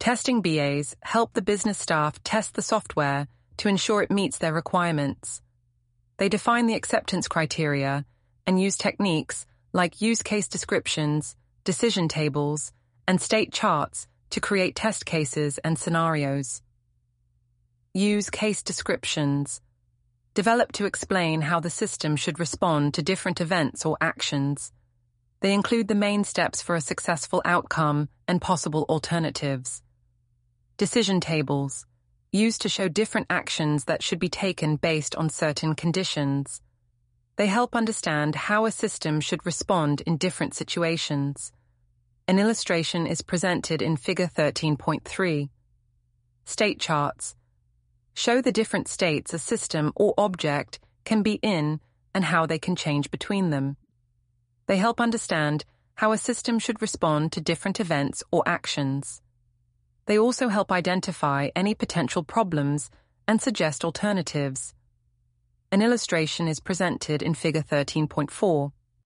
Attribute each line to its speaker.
Speaker 1: Testing BAs help the business staff test the software to ensure it meets their requirements. They define the acceptance criteria and use techniques like use case descriptions, decision tables, and state charts to create test cases and scenarios. Use case descriptions. Develop to explain how the system should respond to different events or actions. They include the main steps for a successful outcome and possible alternatives. Decision tables. Used to show different actions that should be taken based on certain conditions. They help understand how a system should respond in different situations. An illustration is presented in Figure 13.3. State charts. Show the different states a system or object can be in and how they can change between them. They help understand how a system should respond to different events or actions. They also help identify any potential problems and suggest alternatives. An illustration is presented in Figure 13.4.